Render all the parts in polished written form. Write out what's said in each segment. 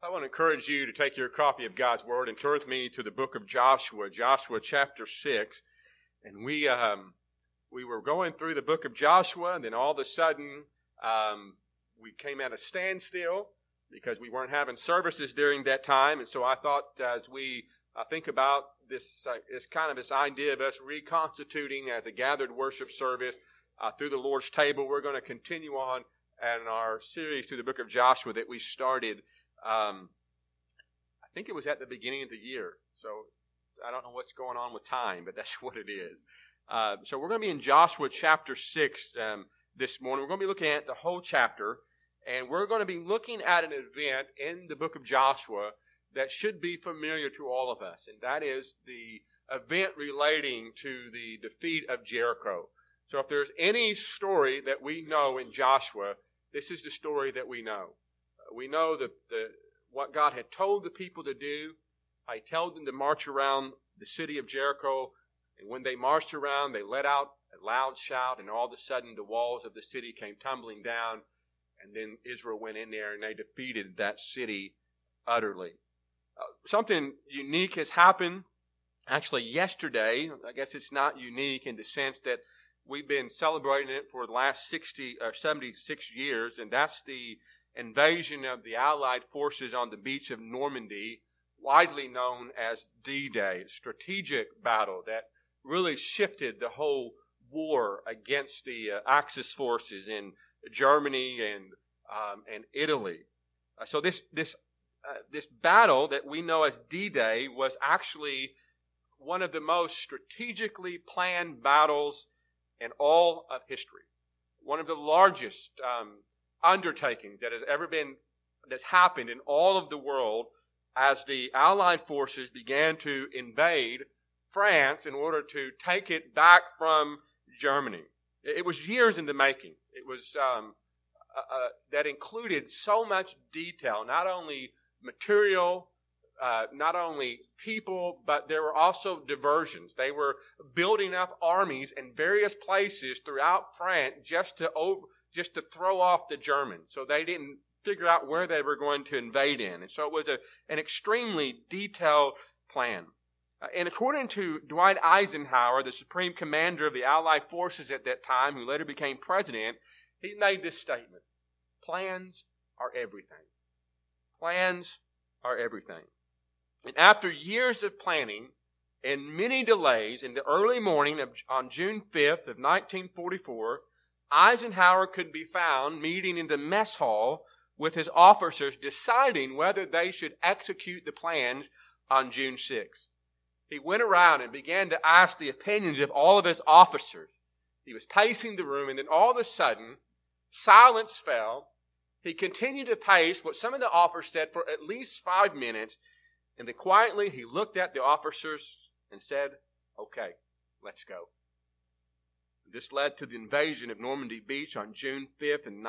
I want to encourage you to take your copy of God's Word and turn with me to the book of Joshua, Joshua chapter 6. And we were going through the book of Joshua, and then all of a sudden we came at a standstill because we weren't having services during that time. And so I thought as we think about this idea of us reconstituting as a gathered worship service through the Lord's table, we're going to continue on in our series through the book of Joshua that we started. I think it was at the beginning of the year, so I don't know what's going on with time, but that's what it is. So we're going to be in Joshua chapter 6 this morning. We're going to be looking at the whole chapter, and we're going to be looking at an event in the book of Joshua that should be familiar to all of us, and that is the event relating to the defeat of Jericho. So if there's any story that we know in Joshua, this is the story that we know. We know that what God had told the people to do. He told them to march around the city of Jericho. And when they marched around, they let out a loud shout. And all of a sudden, the walls of the city came tumbling down. And then Israel went in there and they defeated that city utterly. Something unique has happened. Actually, yesterday, I guess it's not unique in the sense that we've been celebrating it for the last 76 years. And that's the invasion of the Allied forces on the beach of Normandy, widely known as D-Day, a strategic battle that really shifted the whole war against the Axis forces in Germany and Italy. So this battle that we know as D-Day was actually one of the most strategically planned battles in all of history. One of the largest undertaking that's happened in all of the world as the Allied forces began to invade France in order to take it back from Germany. It was years in the making. It was that included so much detail, not only material, not only people, but there were also diversions. They were building up armies in various places throughout France just to throw off the Germans. So they didn't figure out where they were going to invade in. And so it was an extremely detailed plan. And according to Dwight Eisenhower, the supreme commander of the Allied forces at that time, who later became president, he made this statement: plans are everything. Plans are everything. And after years of planning and many delays, in the early morning on June 5th of 1944, Eisenhower could be found meeting in the mess hall with his officers, deciding whether they should execute the plans on June 6th. He went around and began to ask the opinions of all of his officers. He was pacing the room, and then all of a sudden, silence fell. He continued to pace what some of the officers said for at least 5 minutes, and then quietly he looked at the officers and said, "Okay, let's go." This led to the invasion of Normandy Beach on June 5th in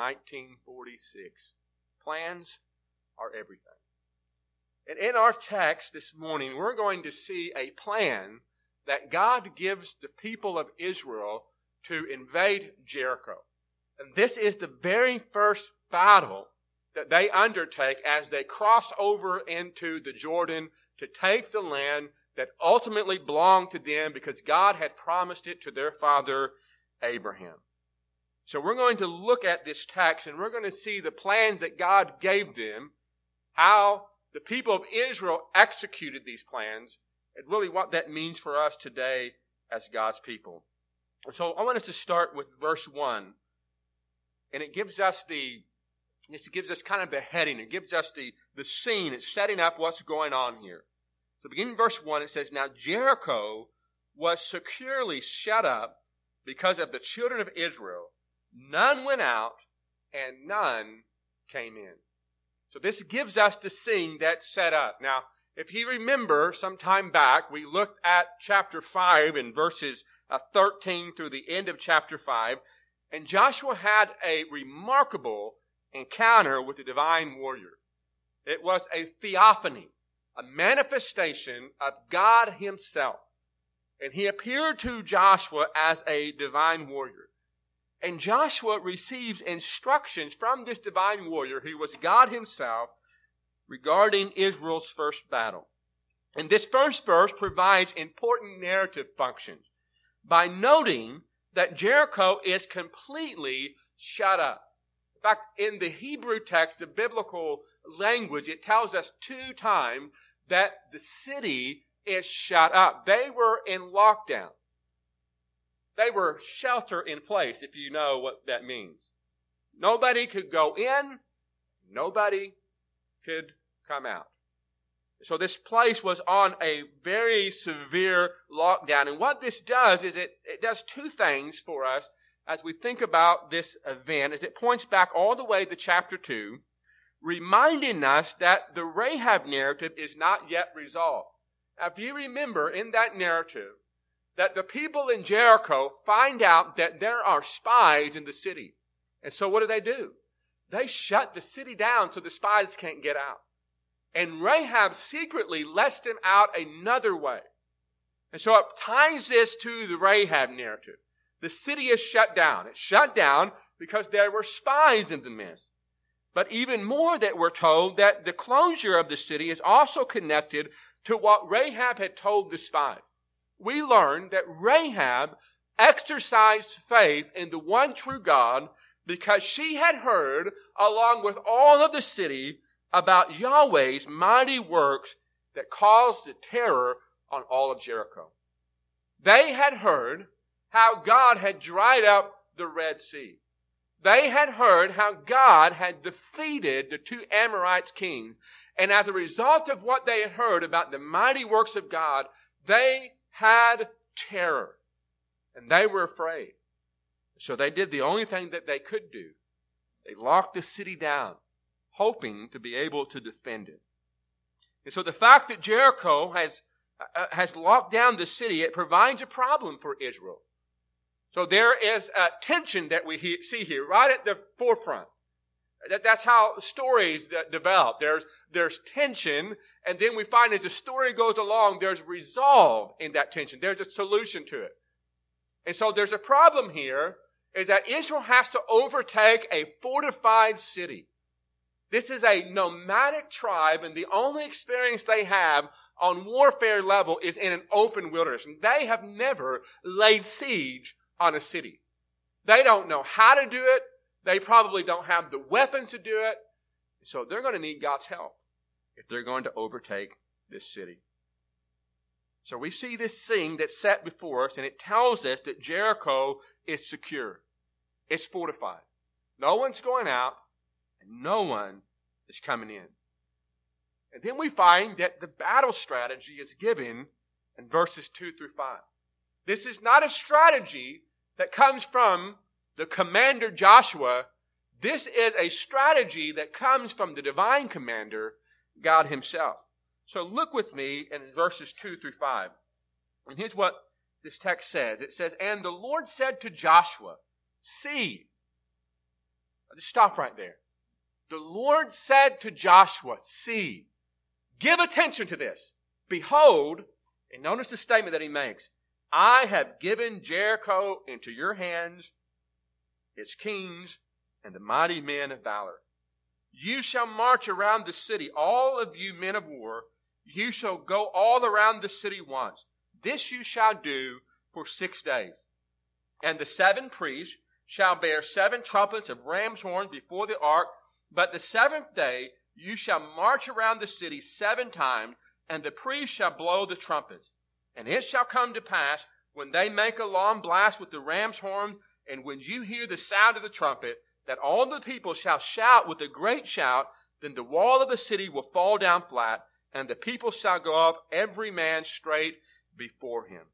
1946. Plans are everything. And in our text this morning, we're going to see a plan that God gives the people of Israel to invade Jericho. And this is the very first battle that they undertake as they cross over into the Jordan to take the land that ultimately belonged to them because God had promised it to their father Abraham. So we're going to look at this text and we're going to see the plans that God gave them, how the people of Israel executed these plans, and really what that means for us today as God's people. So I want us to start with verse 1. And it gives us kind of the heading. It gives us the scene. It's setting up what's going on here. So beginning in verse 1, it says, "Now Jericho was securely shut up because of the children of Israel. None went out and none came in." So this gives us the scene that's set up. Now, if you remember some time back, we looked at chapter 5 in verses 13 through the end of chapter 5. And Joshua had a remarkable encounter with the divine warrior. It was a theophany, a manifestation of God himself. And he appeared to Joshua as a divine warrior. And Joshua receives instructions from this divine warrior, who was God himself, regarding Israel's first battle. And this first verse provides important narrative functions by noting that Jericho is completely shut up. In fact, in the Hebrew text, the biblical language, it tells us 2 times that the city is shut up. They were in lockdown. They were shelter in place, if you know what that means. Nobody could go in. Nobody could come out. So this place was on a very severe lockdown. And what this does is it does 2 things for us as we think about this event, as it points back all the way to chapter 2, reminding us that the Rahab narrative is not yet resolved. Now, if you remember in that narrative, that the people in Jericho find out that there are spies in the city. And so what do? They shut the city down so the spies can't get out. And Rahab secretly lets them out another way. And so it ties this to the Rahab narrative. The city is shut down. It's shut down because there were spies in the midst. But even more that we're told that the closure of the city is also connected to what Rahab had told the spies. We learn that Rahab exercised faith in the one true God because she had heard, along with all of the city, about Yahweh's mighty works that caused the terror on all of Jericho. They had heard how God had dried up the Red Sea. They had heard how God had defeated the 2 Amorites kings. And as a result of what they had heard about the mighty works of God, they had terror. And they were afraid. So they did the only thing that they could do. They locked the city down, hoping to be able to defend it. And so the fact that Jericho has locked down the city, it provides a problem for Israel. So there is a tension that we see here right at the forefront. That's how stories develop. There's tension, and then we find as the story goes along, there's resolve in that tension. There's a solution to it. And so there's a problem here, is that Israel has to overtake a fortified city. This is a nomadic tribe, and the only experience they have on warfare level is in an open wilderness. And they have never laid siege on a city. They don't know how to do it. They probably don't have the weapons to do it. So they're going to need God's help if they're going to overtake this city. So we see this scene that's set before us, and it tells us that Jericho is secure. It's fortified. No one's going out, and no one is coming in. And then we find that the battle strategy is given in verses 2 through 5. This is not a strategy that comes from the commander Joshua. This is a strategy that comes from the divine commander, God himself. So look with me in verses 2 through 5. And here's what this text says. It says, "And the Lord said to Joshua, see." I'll just stop right there. The Lord said to Joshua, see. Give attention to this. Behold, and notice the statement that he makes. I have given Jericho into your hands, its kings, and the mighty men of valor. You shall march around the city, all of you men of war. You shall go all around the city once. This you shall do for 6 days. And the 7 priests shall bear 7 trumpets of ram's horns before the ark. But the 7th day you shall march around the city 7 times, and the priests shall blow the trumpets. And it shall come to pass, when they make a long blast with the ram's horn, and when you hear the sound of the trumpet, that all the people shall shout with a great shout, then the wall of the city will fall down flat, and the people shall go up, every man straight before him.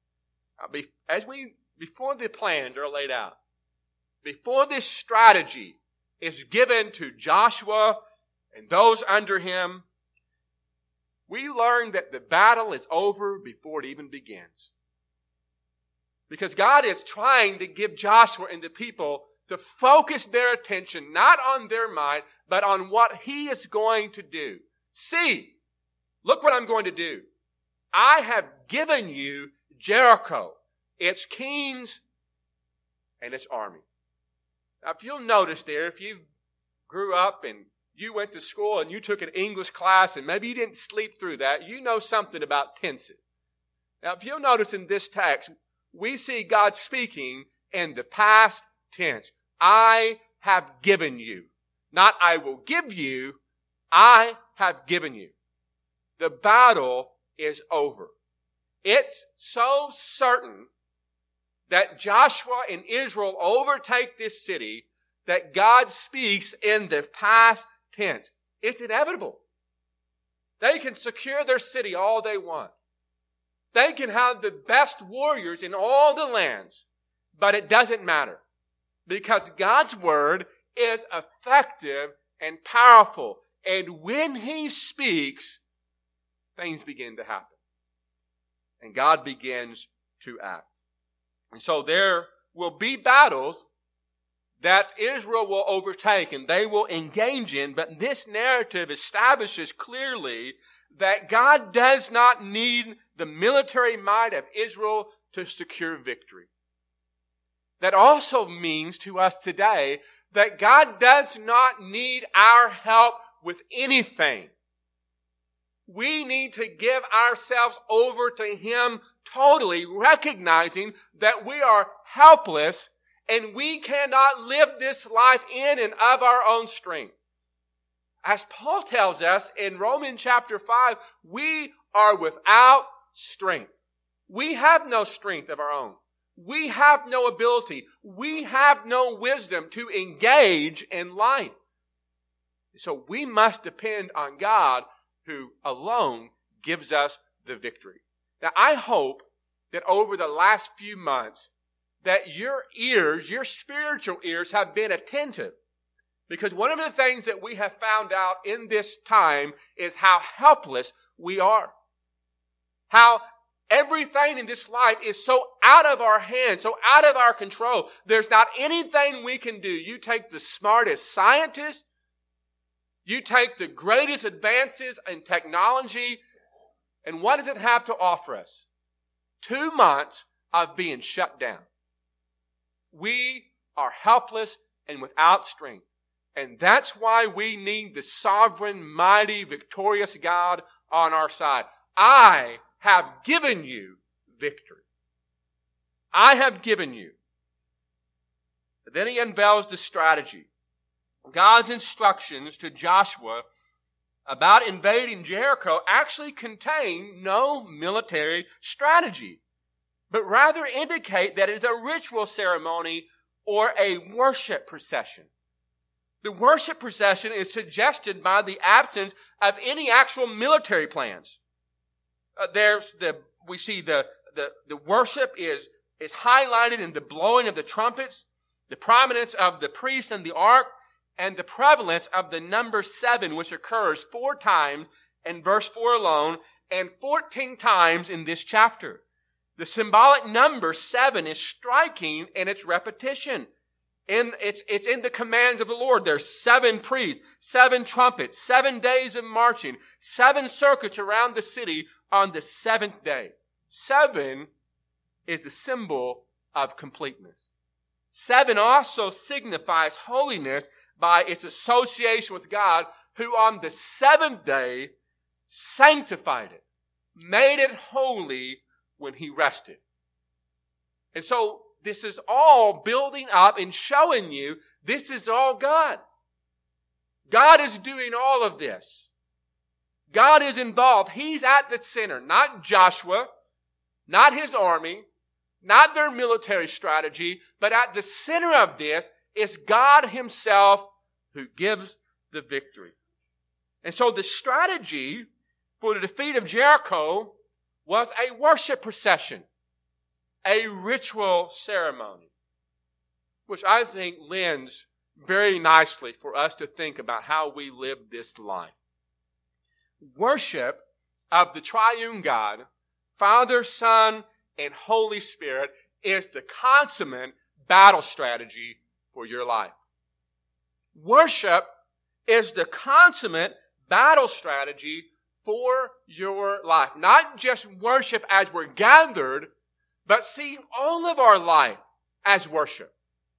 Before the plans are laid out, before this strategy is given to Joshua and those under him, we learn that the battle is over before it even begins. Because God is trying to give Joshua and the people to focus their attention not on their might, but on what he is going to do. See, look what I'm going to do. I have given you Jericho, its kings, and its army. Now, if you'll notice there, if you grew up in you went to school and you took an English class and maybe you didn't sleep through that, you know something about tenses. Now, if you'll notice in this text, we see God speaking in the past tense. I have given you. Not I will give you, I have given you. The battle is over. It's so certain that Joshua and Israel overtake this city that God speaks in the past tense. It's inevitable. They can secure their city all they want. They can have the best warriors in all the lands, but it doesn't matter because God's word is effective and powerful. And when he speaks, things begin to happen. And God begins to act. And so there will be battles that Israel will overtake and they will engage in, but this narrative establishes clearly that God does not need the military might of Israel to secure victory. That also means to us today that God does not need our help with anything. We need to give ourselves over to him totally, recognizing that we are helpless and we cannot live this life in and of our own strength. As Paul tells us in Romans chapter 5, we are without strength. We have no strength of our own. We have no ability. We have no wisdom to engage in life. So we must depend on God who alone gives us the victory. Now, I hope that over the last few months that your ears, your spiritual ears, have been attentive. Because one of the things that we have found out in this time is how helpless we are. How everything in this life is so out of our hands, so out of our control. There's not anything we can do. You take the smartest scientists, you take the greatest advances in technology, and what does it have to offer us? 2 months of being shut down. We are helpless and without strength. And that's why we need the sovereign, mighty, victorious God on our side. I have given you victory. I have given you. But then he unveils the strategy. God's instructions to Joshua about invading Jericho actually contain no military strategy, but rather indicate that it is a ritual ceremony or a worship procession. The worship procession is suggested by the absence of any actual military plans. We see the worship is highlighted in the blowing of the trumpets, the prominence of the priest and the ark, and the prevalence of the number 7, which occurs 4 times in verse 4 alone, and 14 times in this chapter. The symbolic number 7 is striking in its repetition. It's in the commands of the Lord. There's 7 priests, 7 trumpets, 7 days of marching, 7 circuits around the city on the 7th day. 7 is the symbol of completeness. 7 also signifies holiness by its association with God, who on the 7th day sanctified it, made it holy when he rested. And so this is all building up and showing you this is all God. God is doing all of this. God is involved. He's at the center, not Joshua, not his army, not their military strategy, but at the center of this is God himself who gives the victory. And so the strategy for the defeat of Jericho was a worship procession, a ritual ceremony, which I think lends very nicely for us to think about how we live this life. Worship of the triune God, Father, Son, and Holy Spirit is the consummate battle strategy for your life. Worship is the consummate battle strategy for your life. Not just worship as we're gathered, but seeing all of our life as worship.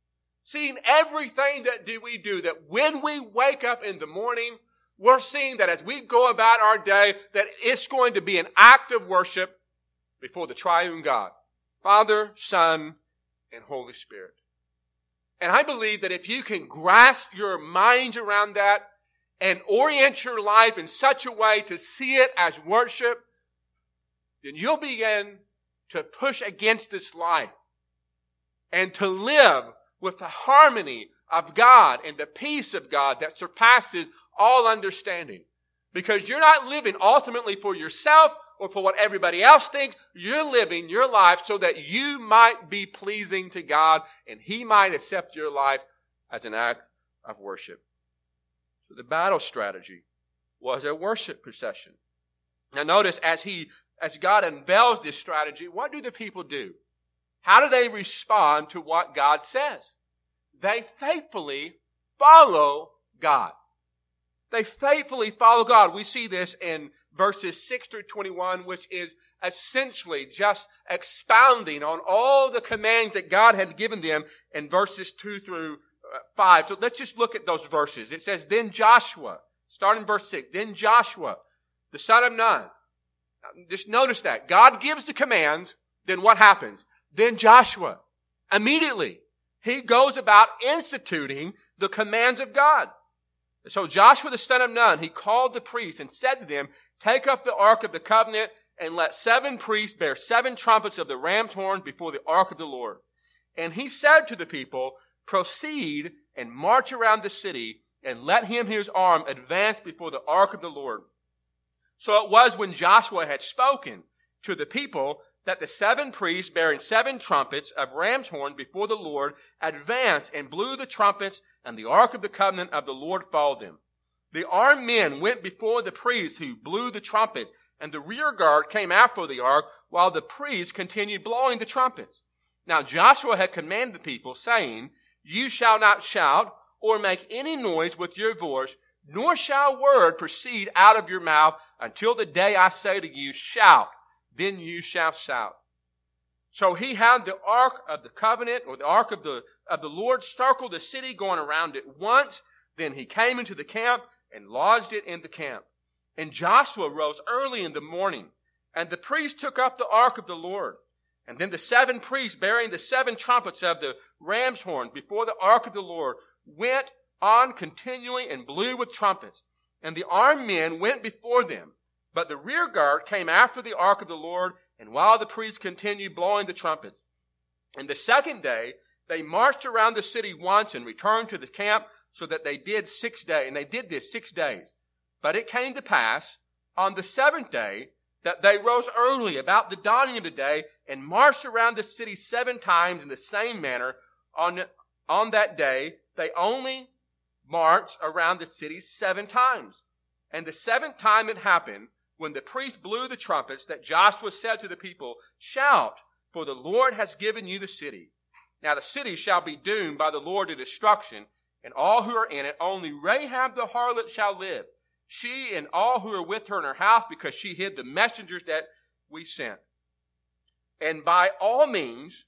seeing everything that we do, that when we wake up in the morning, we're seeing that as we go about our day, that it's going to be an act of worship before the triune God, Father, Son, and Holy Spirit. And I believe that if you can grasp your minds around that and orient your life in such a way to see it as worship, then you'll begin to push against this life and to live with the harmony of God and the peace of God that surpasses all understanding. Because you're not living ultimately for yourself or for what everybody else thinks. You're living your life so that you might be pleasing to God and He might accept your life as an act of worship. So the battle strategy was a worship procession. Now notice as God unveils this strategy, what do the people do? How do they respond to what God says? They faithfully follow God. They faithfully follow God. We see this in verses 6 through 21, which is essentially just expounding on all the commands that God had given them in verses 2 through 5. So let's just look at those verses. It says, then Joshua, start in verse 6, then Joshua, the son of Nun. Just notice that. God gives the commands, then what happens? Then Joshua, immediately, he goes about instituting the commands of God. So Joshua the son of Nun, he called the priests and said to them, take up the ark of the covenant and let 7 priests bear 7 trumpets of the ram's horn before the ark of the Lord. And he said to the people, proceed and march around the city and let him his arm advance before the ark of the Lord. So it was when Joshua had spoken to the people that the 7 priests bearing 7 trumpets of ram's horn before the Lord advanced and blew the trumpets, and the ark of the covenant of the Lord followed them. The armed men went before the priests who blew the trumpet, and the rear guard came after the ark while the priests continued blowing the trumpets. Now Joshua had commanded the people, saying, you shall not shout or make any noise with your voice, nor shall word proceed out of your mouth until the day I say to you, shout, then you shall shout. So he had the ark of the covenant, or the ark of the Lord, circle the city, going around it once. Then he came into the camp and lodged it in the camp. And Joshua rose early in the morning, and the priests took up the ark of the Lord. And then the 7 priests bearing the 7 trumpets of the ram's horn before the ark of the Lord went on continually and blew with trumpets. And the armed men went before them. But the rear guard came after the ark of the Lord, and while the priests continued blowing the trumpets. And the second day, they marched around the city once and returned to the camp, so that they did 6 days. And they did this 6 days. But it came to pass on the 7th day that they rose early about the dawning of the day and marched around the city 7 times in the same manner. On that day, they only marched around the city 7 times. And the 7th time it happened, when the priest blew the trumpets, that Joshua said to the people, shout, for the Lord has given you the city. Now the city shall be doomed by the Lord to destruction, and all who are in it. Only Rahab the harlot shall live, she and all who are with her in her house, because she hid the messengers that we sent. And by all means,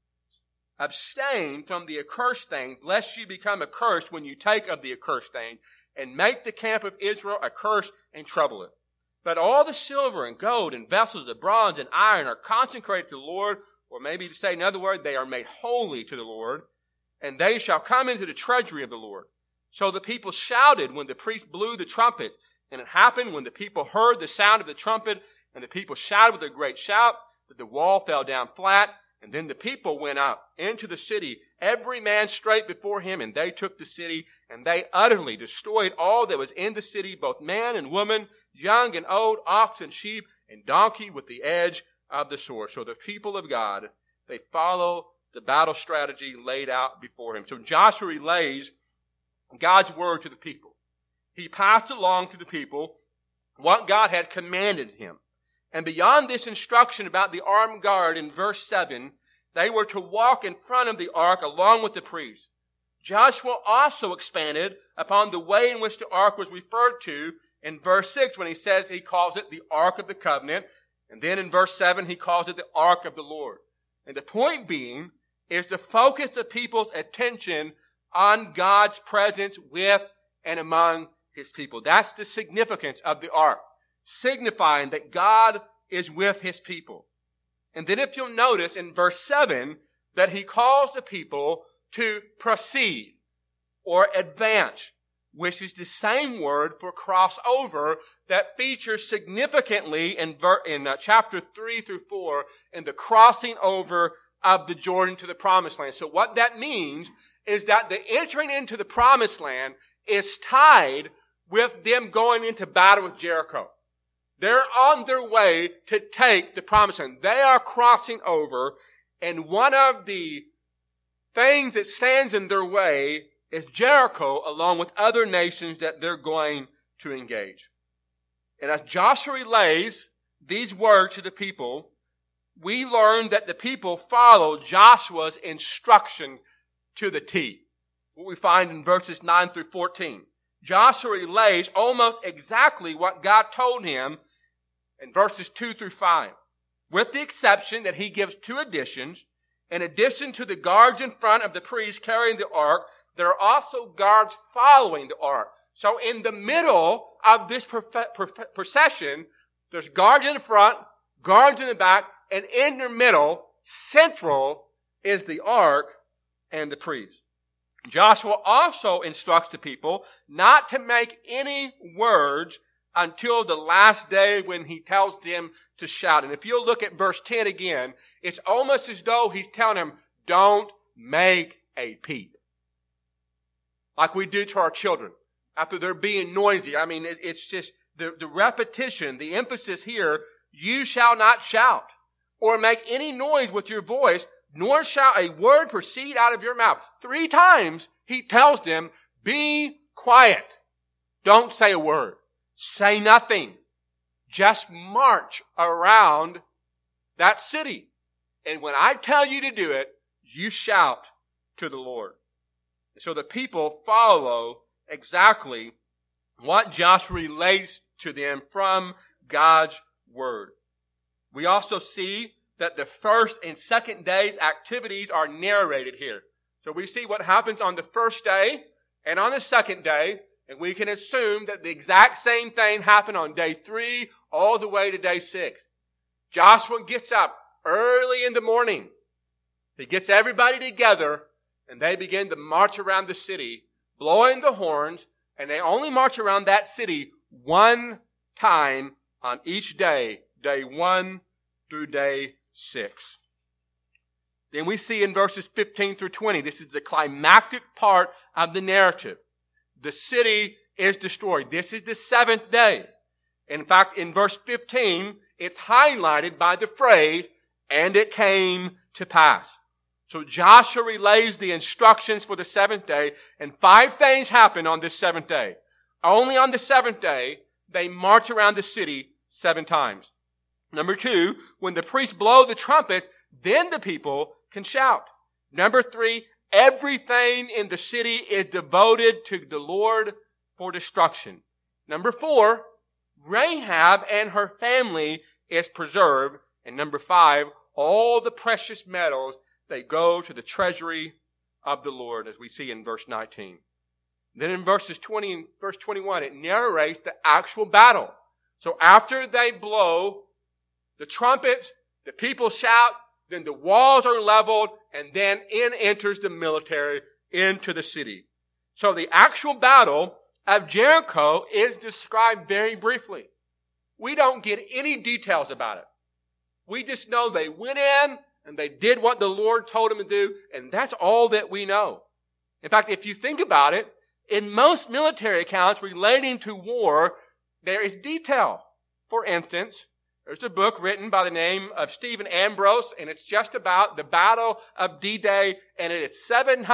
abstain from the accursed things, lest you become accursed when you take of the accursed thing, and make the camp of Israel accursed and trouble it. But all the silver and gold and vessels of bronze and iron are consecrated to the Lord, or maybe to say another word, they are made holy to the Lord, and they shall come into the treasury of the Lord. So the people shouted when the priest blew the trumpet, and it happened when the people heard the sound of the trumpet, and the people shouted with a great shout, that the wall fell down flat, and then the people went up into the city, every man straight before him, and they took the city, and they utterly destroyed all that was in the city, both man and woman, young and old, ox and sheep, and donkey, with the edge of the sword. So the people of God, they follow the battle strategy laid out before him. So Joshua relays God's word to the people. He passed along to the people what God had commanded him. And beyond this instruction about the armed guard in verse 7, they were to walk in front of the ark along with the priests. Joshua also expanded upon the way in which the ark was referred to in verse 6 when he says he calls it the Ark of the Covenant. And then in verse 7 he calls it the Ark of the Lord. And the point being is to focus the people's attention on God's presence with and among his people. That's the significance of the ark, signifying that God is with his people. And then if you'll notice in verse 7 that he calls the people to proceed or advance, which is the same word for cross over that features significantly in chapter 3 through 4 in the crossing over of the Jordan to the promised land. So what that means is that the entering into the promised land is tied with them going into battle with Jericho. They're on their way to take the promised land. They are crossing over, and one of the things that stands in their way is Jericho, along with other nations that they're going to engage. And as Joshua relays these words to the people, we learn that the people follow Joshua's instruction to the T. What we find in verses 9 through 14. Joshua relays almost exactly what God told him in verses 2 through 5, with the exception that he gives two additions. In addition to the guards in front of the priests carrying the ark, there are also guards following the ark. So in the middle of this procession, there's guards in the front, guards in the back, and in the middle, central, is the ark and the priests. Joshua also instructs the people not to make any words until the last day when he tells them to shout. And if you'll look at verse 10 again, it's almost as though he's telling them, don't make a peep. Like we do to our children after they're being noisy. I mean, it's just the repetition, the emphasis here, you shall not shout or make any noise with your voice, nor shall a word proceed out of your mouth. 3 times he tells them, be quiet. Don't say a word. Say nothing. Just march around that city. And when I tell you to do it, you shout to the Lord. So the people follow exactly what Joshua relays to them from God's word. We also see that the first and second day's activities are narrated here. So we see what happens on the first day and on the second day, and we can assume that the exact same thing happened on day 3 all the way to day 6. Joshua gets up early in the morning. He gets everybody together, and they begin to march around the city, blowing the horns, and they only march around that city one time on each day, day 1 through day 6. Then we see in verses 15 through 20, this is the climactic part of the narrative. The city is destroyed. This is the 7th day. In fact, in verse 15, it's highlighted by the phrase, and it came to pass. So Joshua relays the instructions for the 7th day, and 5 things happen on this 7th day. Only on the 7th day, they march around the city 7 times. Number 2, when the priests blow the trumpet, then the people can shout. Number 3, everything in the city is devoted to the Lord for destruction. Number 4, Rahab and her family is preserved. And number 5, all the precious metals, they go to the treasury of the Lord, as we see in verse 19. Then in verses 20 and verse 21, it narrates the actual battle. So after they blow the trumpets, the people shout, then the walls are leveled, and then in enters the military into the city. So the actual battle of Jericho is described very briefly. We don't get any details about it. We just know they went in and they did what the Lord told them to do, and that's all that we know. In fact, if you think about it, in most military accounts relating to war, there is detail. For instance, there's a book written by the name of Stephen Ambrose, and it's just about the Battle of D-Day, and it is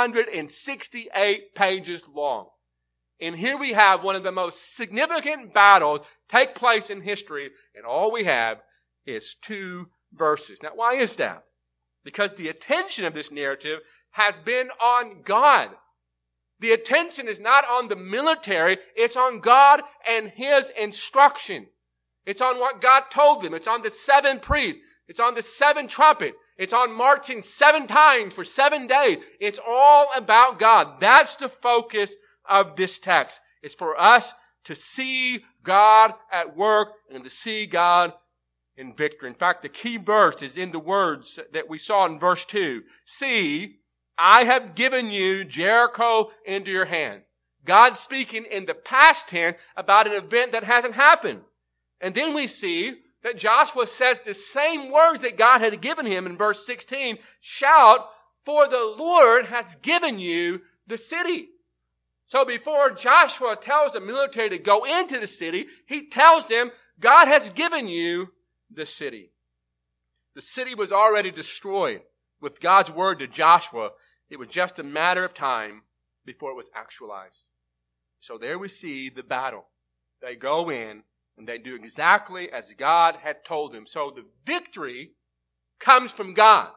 768 pages long. And here we have one of the most significant battles take place in history, and all we have is 2 verses. Now, why is that? Because the attention of this narrative has been on God. The attention is not on the military, it's on God and His instruction. It's on what God told them. It's on the 7 priests. It's on the 7 trumpet. It's on marching 7 times for 7 days. It's all about God. That's the focus of this text. It's for us to see God at work and to see God in victory. In fact, the key verse is in the words that we saw in verse 2. See, I have given you Jericho into your hands. God speaking in the past tense about an event that hasn't happened. And then we see that Joshua says the same words that God had given him in verse 16. Shout, for the Lord has given you the city. So before Joshua tells the military to go into the city, he tells them, God has given you the city. The city was already destroyed with God's word to Joshua. It was just a matter of time before it was actualized. So there we see the battle. They go in and they do exactly as God had told them. So the victory comes from God.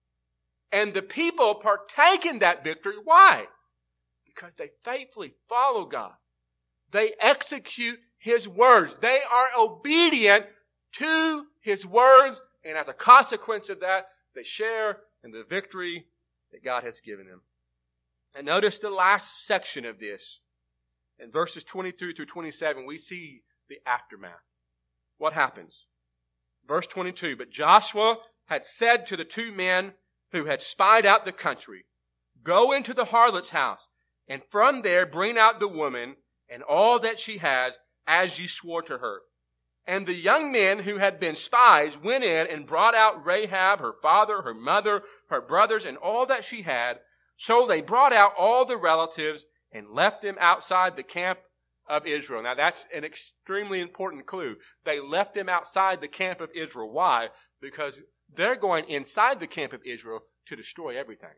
And the people partake in that victory. Why? Because they faithfully follow God. They execute His words. They are obedient to His words. And as a consequence of that, they share in the victory that God has given them. And notice the last section of this. In verses 22 through 27, we see the aftermath. What happens? Verse 22, but Joshua had said to the 2 men who had spied out the country, go into the harlot's house, and from there bring out the woman and all that she has, as ye swore to her. And the young men who had been spies went in and brought out Rahab, her father, her mother, her brothers, and all that she had. So they brought out all the relatives and left them outside the camp of Israel. Now that's an extremely important clue. They left them outside the camp of Israel. Why? Because they're going inside the camp of Israel to destroy everything.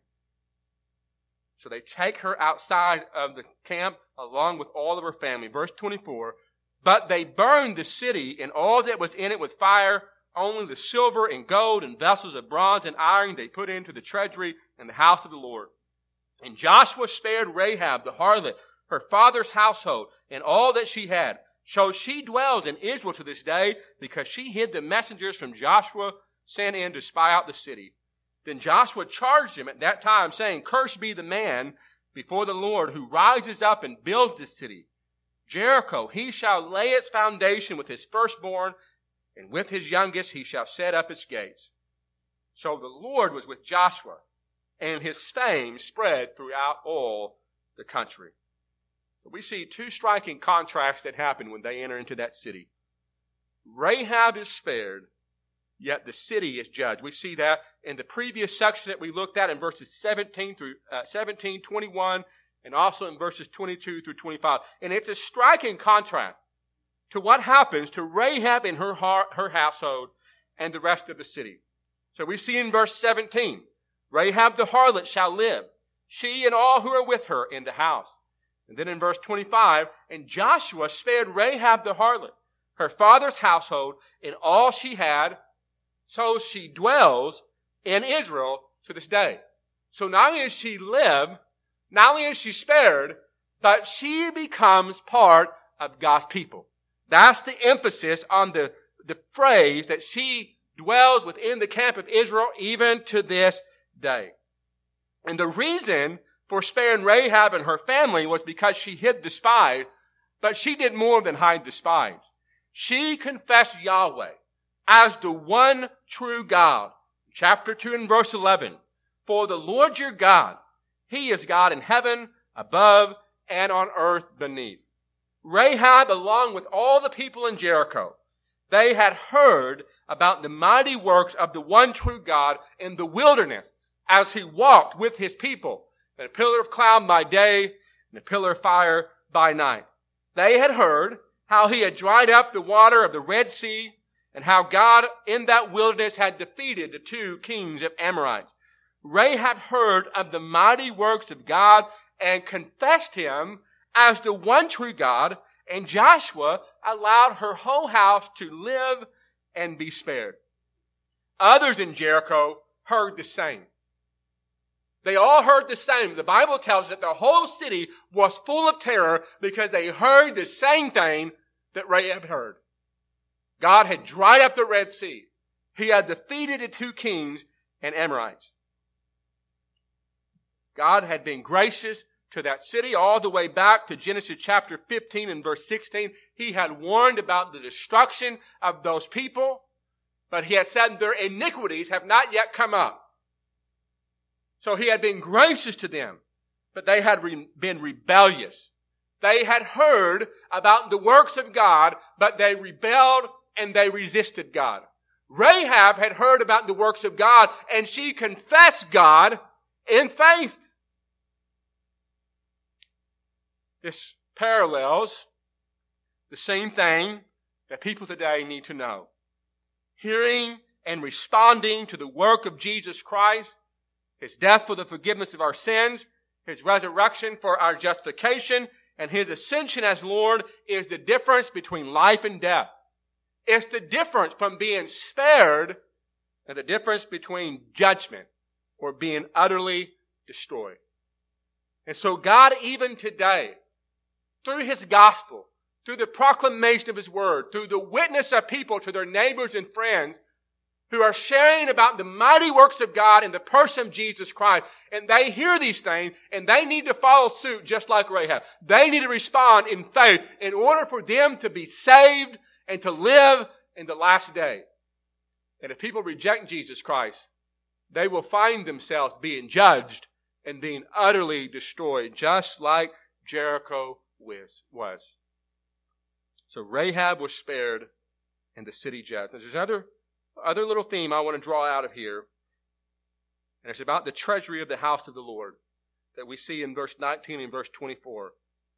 So they take her outside of the camp along with all of her family. Verse 24, but they burned the city and all that was in it with fire. Only the silver and gold and vessels of bronze and iron they put into the treasury in the house of the Lord. And Joshua spared Rahab the harlot, her father's household, and all that she had. So she dwells in Israel to this day, because she hid the messengers from Joshua sent in to spy out the city. Then Joshua charged him at that time, saying, cursed be the man before the Lord who rises up and builds this city. Jericho, he shall lay its foundation with his firstborn, and with his youngest he shall set up its gates. So the Lord was with Joshua, and his fame spread throughout all the country. We see 2 striking contrasts that happen when they enter into that city. Rahab is spared, yet the city is judged. We see that in the previous section that we looked at in verses 17 through 17, 21, and also in verses 22 through 25. And it's a striking contrast to what happens to Rahab and her household and the rest of the city. So we see in verse 17, Rahab the harlot shall live, she and all who are with her in the house. And then in verse 25, and Joshua spared Rahab the harlot, her father's household, and all she had, so she dwells in Israel to this day. So not only is she lived, not only is she spared, but she becomes part of God's people. That's the emphasis on the phrase that she dwells within the camp of Israel even to this day. And the reason for sparing Rahab and her family was because she hid the spies, but she did more than hide the spies. She confessed Yahweh as the one true God. Chapter 2 and verse 11. For the Lord your God, He is God in heaven above and on earth beneath. Rahab, along with all the people in Jericho, they had heard about the mighty works of the one true God in the wilderness as He walked with His people in a pillar of cloud by day and a pillar of fire by night. They had heard how He had dried up the water of the Red Sea and how God in that wilderness had defeated the 2 kings of Amorites. Rahab heard of the mighty works of God and confessed Him as the one true God, and Joshua allowed her whole house to live and be spared. Others in Jericho heard the same. They all heard the same. The Bible tells us that the whole city was full of terror because they heard the same thing that Rahab heard. God had dried up the Red Sea. He had defeated the 2 kings, and Amorites. God had been gracious to that city all the way back to Genesis chapter 15 and verse 16. He had warned about the destruction of those people, but he had said their iniquities have not yet come up. So he had been gracious to them, but they had been rebellious. They had heard about the works of God, but they rebelled and they resisted God. Rahab had heard about the works of God, and she confessed God in faith. This parallels the same thing that people today need to know. Hearing and responding to the work of Jesus Christ, His death for the forgiveness of our sins, His resurrection for our justification, and His ascension as Lord is the difference between life and death. It's the difference from being spared and the difference between judgment or being utterly destroyed. And so God, even today, through His gospel, through the proclamation of His word, through the witness of people to their neighbors and friends who are sharing about the mighty works of God in the person of Jesus Christ, and they hear these things, and they need to follow suit just like Rahab. They need to respond in faith in order for them to be saved and to live in the last day. And if people reject Jesus Christ, they will find themselves being judged and being utterly destroyed, just like Jericho was. So Rahab was spared and the city judged. There's another little theme I want to draw out of here, and it's about the treasury of the house of the Lord that we see in verse 19 and verse 24.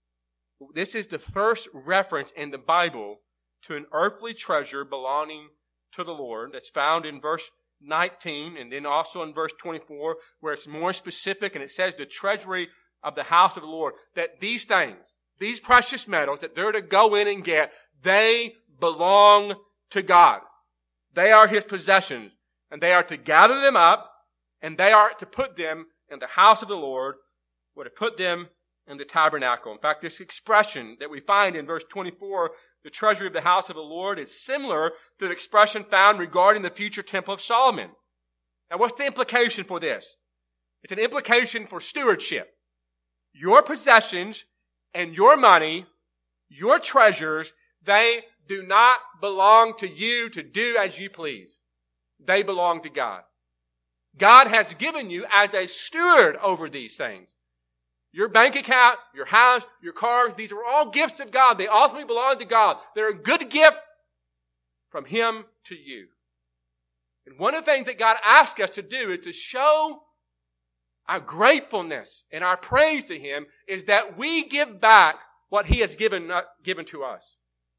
This is the first reference in the Bible to an earthly treasure belonging to the Lord. That's found in verse 19 and then also in verse 24, where it's more specific, and it says the treasury of the house of the Lord. That these things, these precious metals that they're to go in and get, they belong to God. They are His possessions, and they are to gather them up, and they are to put them in the house of the Lord, or to put them in the tabernacle. In fact, this expression that we find in verse 24, the treasury of the house of the Lord, is similar to the expression found regarding the future temple of Solomon. Now, what's the implication for this? It's an implication for stewardship. Your possessions and your money, your treasures, they do not belong to you to do as you please. They belong to God. God has given you as a steward over these things. Your bank account, your house, your cars, these are all gifts of God. They ultimately belong to God. They're a good gift from Him to you. And one of the things that God asks us to do is to show our gratefulness and our praise to Him, is that we give back what He has given to us.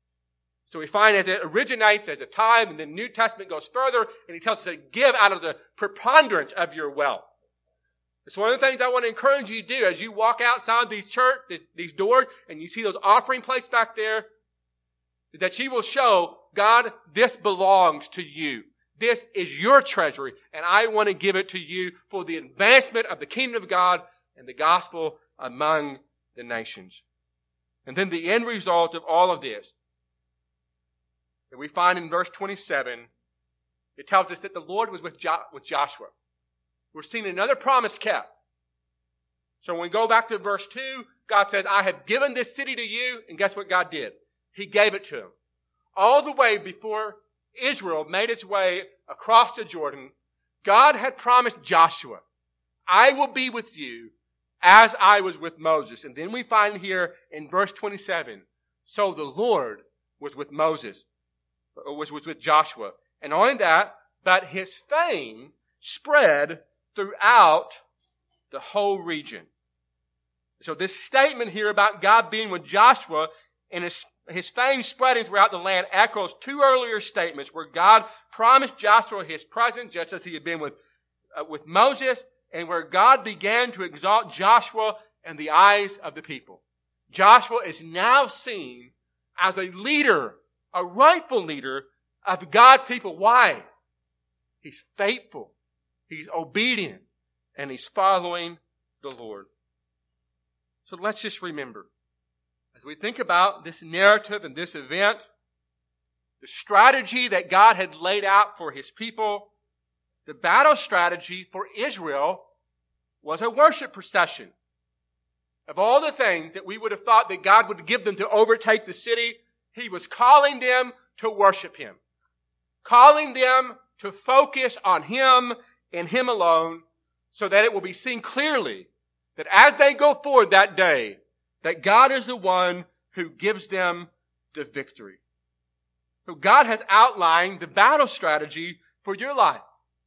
So we find as it originates as a tithe, and the New Testament goes further, and He tells us to give out of the preponderance of your wealth. It's one of the things I want to encourage you to do as you walk outside these doors, and you see those offering plates back there, that you will show, God, this belongs to you. This is your treasury, and I want to give it to you for the advancement of the kingdom of God and the gospel among the nations. And then the end result of all of this that we find in verse 27, it tells us that the Lord was with Joshua. We're seeing another promise kept. So when we go back to verse 2, God says, I have given this city to you, and guess what God did? He gave it to him. All the way before Israel made its way across the Jordan, God had promised Joshua, I will be with you as I was with Moses. And then we find here in verse 27, so the Lord was with Moses, was with Joshua. And not only that, but his fame spread throughout the whole region. So this statement here about God being with Joshua and his fame spreading throughout the land echoes two earlier statements where God promised Joshua His presence, just as He had been with Moses, and where God began to exalt Joshua in the eyes of the people. Joshua is now seen as a leader, a rightful leader of God's people. Why? He's faithful, he's obedient, and he's following the Lord. So let's just remember, as we think about this narrative and this event, the strategy that God had laid out for His people, The battle strategy for Israel was a worship procession. Of all the things that we would have thought that God would give them to overtake the city, He was calling them to worship Him. Calling them to focus on Him and Him alone, so that it will be seen clearly that as they go forward that day, that God is the one who gives them the victory. So God has outlined the battle strategy for your life.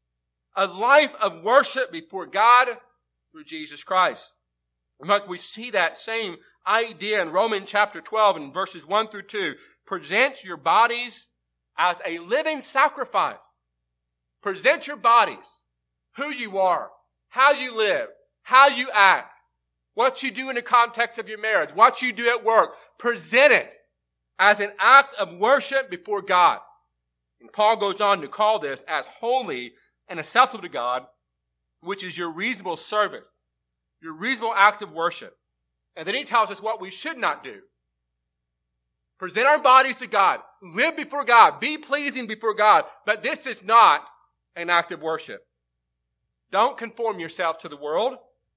A life of worship before God through Jesus Christ. In fact, we see that same idea in Romans chapter 12 and verses 1 through 2. Present your bodies as a living sacrifice. Present your bodies, who you are, how you live, how you act, what you do in the context of your marriage, what you do at work. Present it as an act of worship before God. And Paul goes on to call this as holy and acceptable to God, which is your reasonable service, your reasonable act of worship. And then he tells us what we should not do. Present our bodies to God. Live before God. Be pleasing before God. But this is not an act of worship. Don't conform yourself to the world,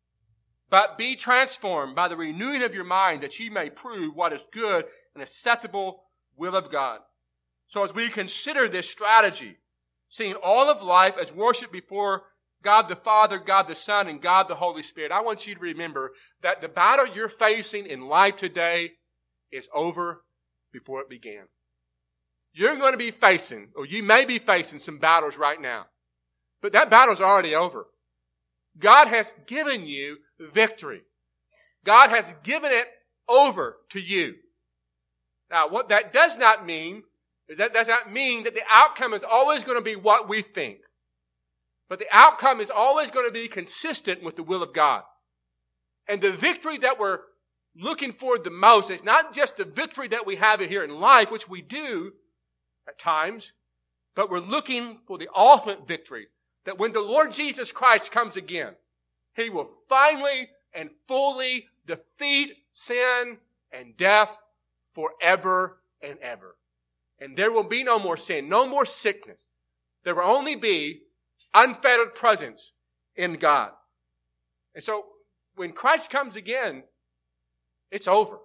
but be transformed by the renewing of your mind, that ye may prove what is good and acceptable will of God. So as we consider this strategy, seeing all of life as worship before God the Father, God the Son, and God the Holy Spirit, I want you to remember that the battle you're facing in life today is over before it began. You're going to be facing, or you may be facing, some battles right now. But that battle's already over. God has given you victory. God has given it over to you. Now, what that does not mean is that does not mean that the outcome is always going to be what we think. But the outcome is always going to be consistent with the will of God. And the victory that we're looking for the most is not just the victory that we have here in life, which we do at times, but we're looking for the ultimate victory, that when the Lord Jesus Christ comes again, He will finally and fully defeat sin and death forever and ever. And there will be no more sin, no more sickness. There will only be unfettered presence in God. And so when Christ comes again, it's over.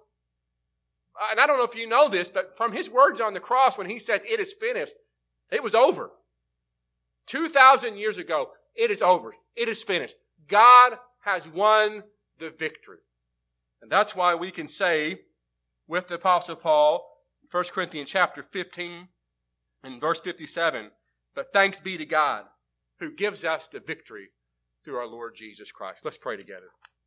And I don't know if you know this, but from His words on the cross when He said, "It is finished," it was over. 2,000 years ago, it is over. It is finished. God has won the victory. And that's why we can say with the Apostle Paul, 1 Corinthians chapter 15 and verse 57, "But thanks be to God who gives us the victory through our Lord Jesus Christ." Let's pray together.